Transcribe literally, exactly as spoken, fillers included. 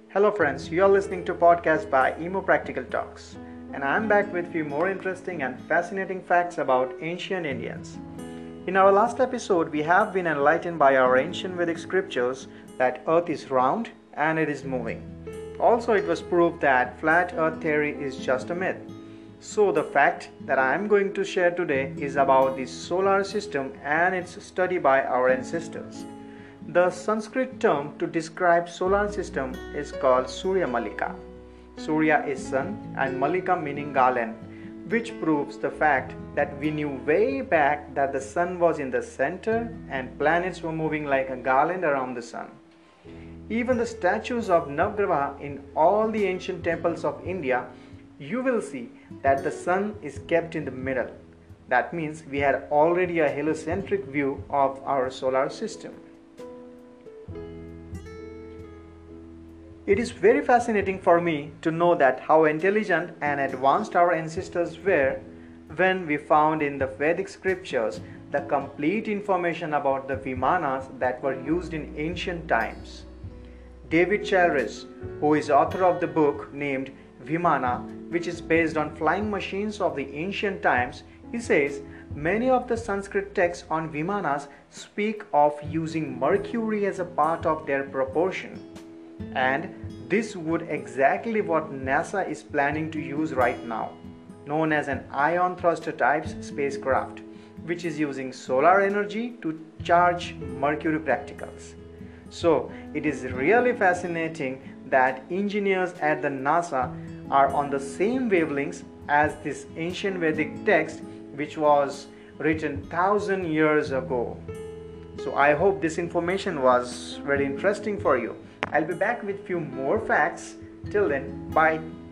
Hello friends, you are listening to podcast by Emo Practical Talks, and I am back with few more interesting and fascinating facts about ancient Indians. In our last episode, we have been enlightened by our ancient Vedic scriptures that earth is round and it is moving. Also, it was proved that flat earth theory is just a myth. So the fact that I am going to share today is about the solar system and its study by our ancestors. The Sanskrit term to describe solar system is called Surya Malika. Surya is sun and Malika meaning garland, which proves the fact that we knew way back that the sun was in the center and planets were moving like a garland around the sun. Even the statues of Navgraha in all the ancient temples of India, you will see that the sun is kept in the middle. That means we had already a heliocentric view of our solar system. It is very fascinating for me to know that how intelligent and advanced our ancestors were when we found in the Vedic scriptures the complete information about the Vimanas that were used in ancient times. David Chalris, who is author of the book named Vimana, which is based on flying machines of the ancient times, he says many of the Sanskrit texts on Vimanas speak of using mercury as a part of their propulsion. And this would exactly what NASA is planning to use right now, known as an ion thruster type spacecraft, which is using solar energy to charge Mercury practicals. So it is really fascinating that engineers at the NASA are on the same wavelengths as this ancient Vedic text, which was written thousand years ago. So I hope this information was very interesting for you. I'll be back with few more facts. Till then, bye.